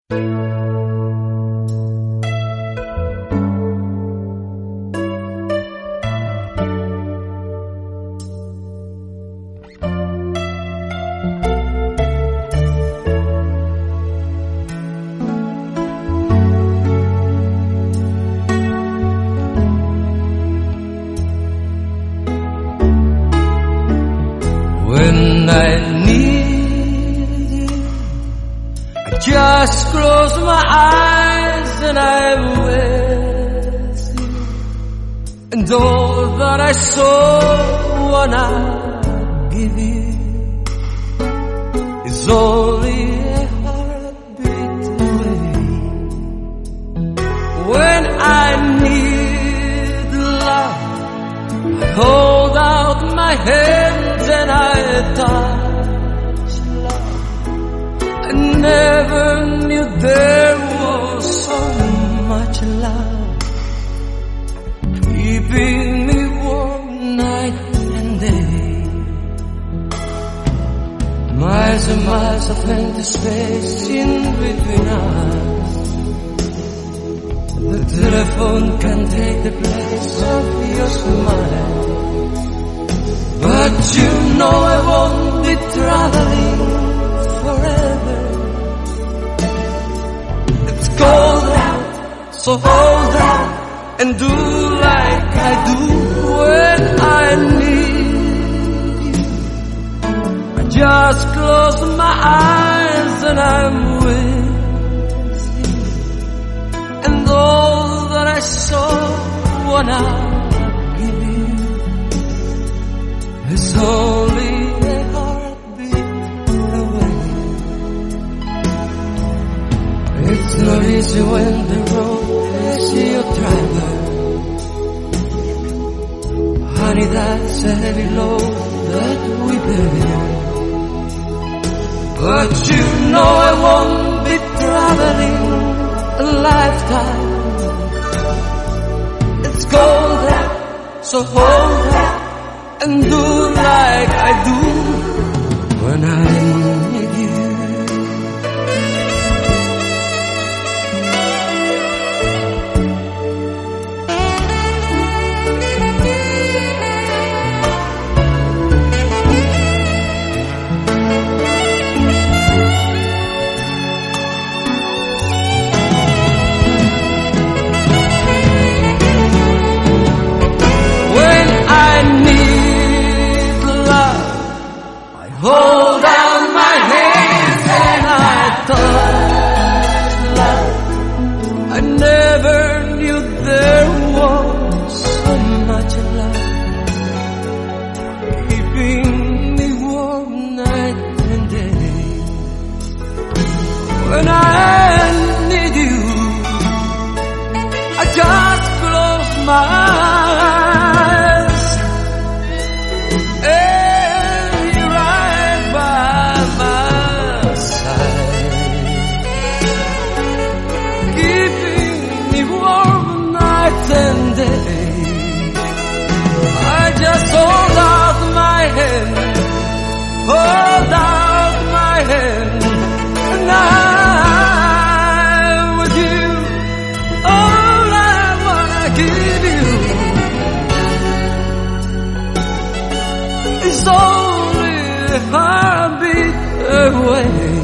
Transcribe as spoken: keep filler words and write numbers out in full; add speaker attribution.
Speaker 1: When I need you, I just close my eyes and I'm with you. And all that I so wanna give you is only a heartbeat away. When I need love, I hold out my hands and I touch love. I never knew there was so much love, keeping me warm night and day. Miles and miles of empty space in between us. The telephone can take the place of your smile, but you know I won't be traveling forever. It's cold out, so hold out and do like I do when I need you. I just close my eyes and I'm with you. And all that I so wanna it's only a heartbeat away. It's not easy when the road is your driver. Honey, that's a heavy load that we bear. But you know I won't be traveling a lifetime. It's cold out, so hold out and do like I do when I need you. When I need hold out my hands and I touch love. I never knew there was so much love, keeping me warm night and day. When I need you, I just close my eyes. I just hold out my hand, hold out my hand, and I'm with you. All I wanna give you is only a heartbeat away.